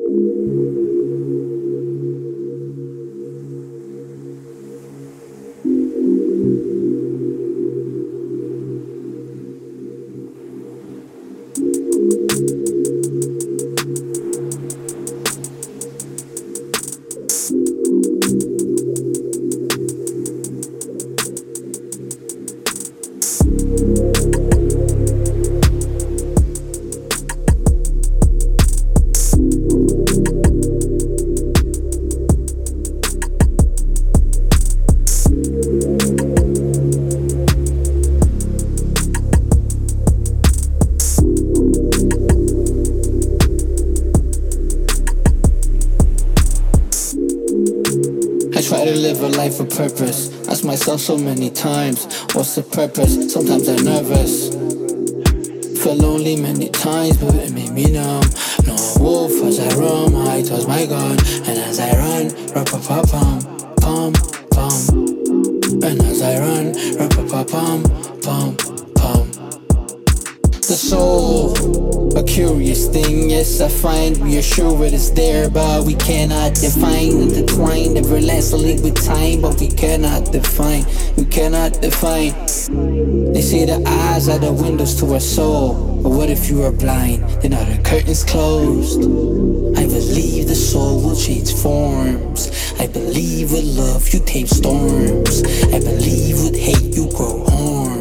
I try to live a life of purpose. Ask myself so many times, what's the purpose? Sometimes I'm nervous. Feel lonely many times, but it made me numb. No wolf as I roam, I toss my gun. And as I run, pum pum pum. And as I run, pum pum pum. The soul, a curious thing, yes I find. We are sure it is there, but we cannot define. Intertwined everlastingly with time, but we cannot define. We cannot define. They say the eyes are the windows to our soul, but what if you are blind? Then are the curtains closed? I believe the soul will change forms. I believe with love you tame storms. I believe with hate you grow horns.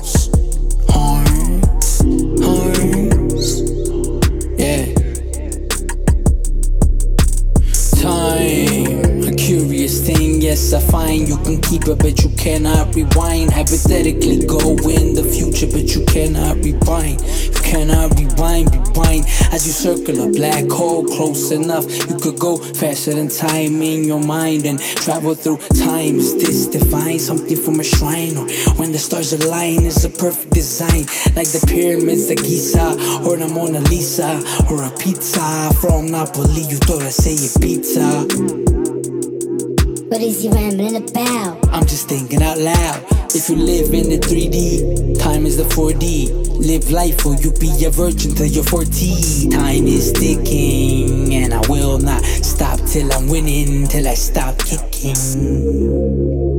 Yeah. Time, a curious thing, yes I find. You can keep it but you cannot rewind. Hypothetically go in the future but you cannot rewind. You cannot rewind. As you circle a black hole close enough, you could go faster than time in your mind and travel through time. Is this divine? Something from a shrine? Or when the stars align, is a perfect design, like the pyramids of Giza, or the Mona Lisa, or a pizza from Napoli. You thought I say a pizza. What is he rambling about? I'm just thinking out loud. If you live in the 3D, time is the 4D. Live life or you be a virgin till you're 40. Time is ticking and I will not stop till I'm winning, till I stop kicking.